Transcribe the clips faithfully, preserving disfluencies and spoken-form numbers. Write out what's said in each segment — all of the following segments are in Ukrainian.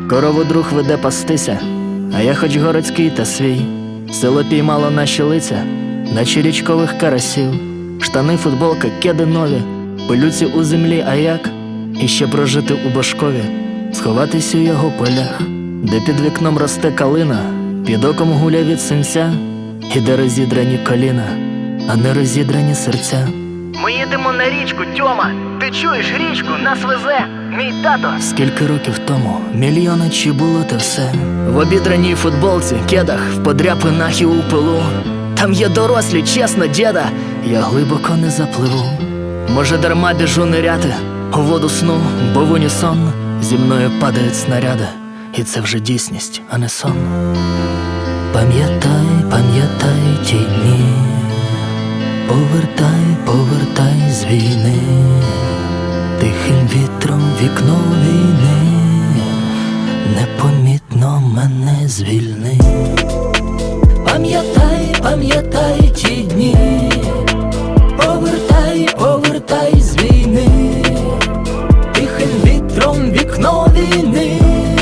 Корову друг веде пастися, а я хоч городський та свій. Село піймало наші лиця, наче річкових карасів. Штани, футболка, кеди нові, пилюці у землі, а як іще прожити у Бошкові, сховатись у його полях, де під вікном росте калина, під оком гуля від синця, і де розідрані коліна, а не розідрані серця. Ми їдемо на річку, Тьома. Ти чуєш, річку, нас везе мій тато. Скільки років тому, мільйони, чи було те все? В обідраній футболці, кедах, в подряпинах і у пилу. Там є дорослі, чесно, діда, я глибоко не запливу. Може, дарма біжу ниряти у воду сну, бо в унісон зі мною падають снаряди, і це вже дійсність, а не сон. Пам'ятай, пам'ятай ті дні, повертай, повертай з війни, тихим вітром вікно війни, непомітно мене звільни. Пам'ятай, пам'ятай ті дні, повертай, повертай з війни, тихим вітром вікно війни,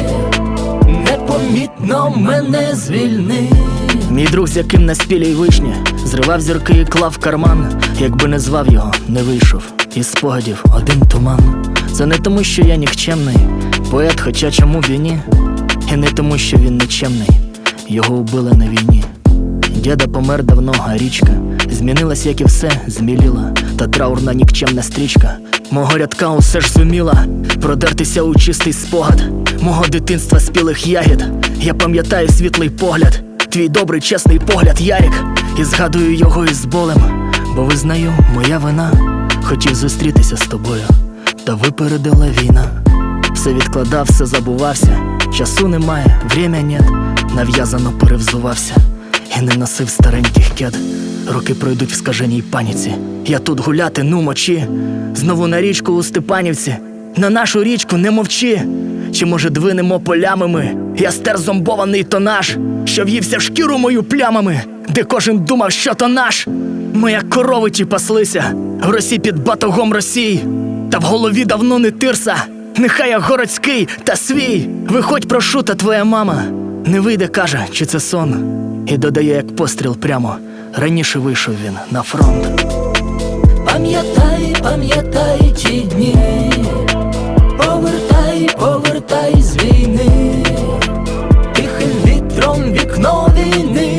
непомітно мене звільни. Мій друг, з яким на спілі й вишня, зривав зірки і клав в карман. Якби не звав його, не вийшов із спогадів один туман. Це не тому, що я нікчемний поет, хоча чому б і ні. І не тому, що він нечемний, його убили на війні. Діда помер давно, а річка змінилась, як і все, зміліла. Та траурна нікчемна стрічка мого рядка усе ж зуміла продертися у чистий спогад мого дитинства спілих ягід. Я пам'ятаю світлий погляд, твій добрий, чесний погляд, Ярик, і згадую його із болем, бо визнаю, моя вина. Хотів зустрітися з тобою, та випередила війна. Все відкладав, все забувався, часу немає, время нет, нав'язано перевзувався і не носив стареньких кед. Роки пройдуть в скаженій паніці, я тут гуляти, ну мочі. Знову на річку у Степанівці, на нашу річку не мовчи. Чи може двинемо полями ми, я стер зомбований тонаж, що в'ївся в шкіру мою плямами, де кожен думав, що то наш. Ми як корови ті паслися, в росі під батогом Росій, та в голові давно не тирса, нехай я городський та свій. Виходь, прошу, та твоя мама не вийде, каже, чи це сон. І додає, як постріл прямо, раніше вийшов він на фронт. Пам'ятай, пам'ятай ті дні, повертай, повертай з війни, тихим вітром вікно війни,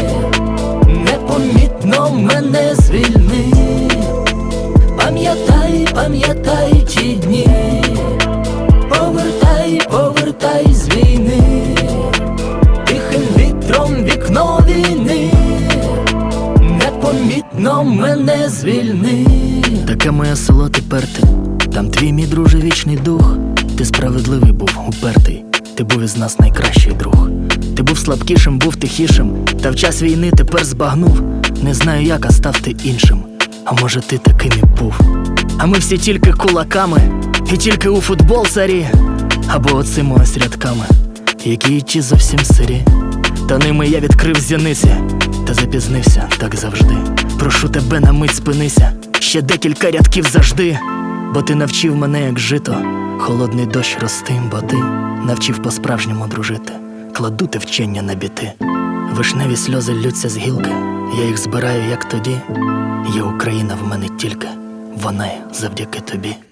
непомітно мене звільни. Пам'ятай, пам'ятай ті дні, повертай, повертай з війни, тихим вітром вікно війни, непомітно мене звільни. Таке моє село тепер ти, там твій, мій друже, вічний дух. Ти справедливий був, упертий, ти був із нас найкращий друг. Ти був слабкішим, був тихішим, та в час війни тепер збагнув. Не знаю як, а став ти іншим, а може ти таким і був. А ми всі тільки кулаками, і тільки у футбол царі, або оцими ось рядками, які й ті зовсім сирі. Та ними я відкрив зіниці, та запізнився, так завжди. Прошу тебе, на мить спинися, ще декілька рядків завжди. Бо ти навчив мене, як жито, холодний дощ рости, бо ти навчив по-справжньому дружити. Кладу те вчення на біти, вишневі сльози ллються з гілки, я їх збираю, як тоді. Є Україна в мене тільки, вона є завдяки тобі.